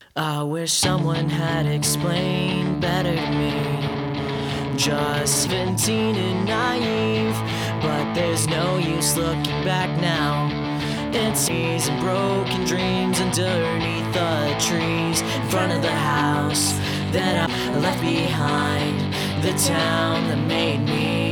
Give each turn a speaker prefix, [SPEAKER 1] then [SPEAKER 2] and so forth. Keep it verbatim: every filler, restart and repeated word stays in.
[SPEAKER 1] I wish someone had explained better to me. Just seventeen and naive, but there's no use looking back now. It's seas and broken dreams underneath the trees in front of the house that I left behind, the town that made me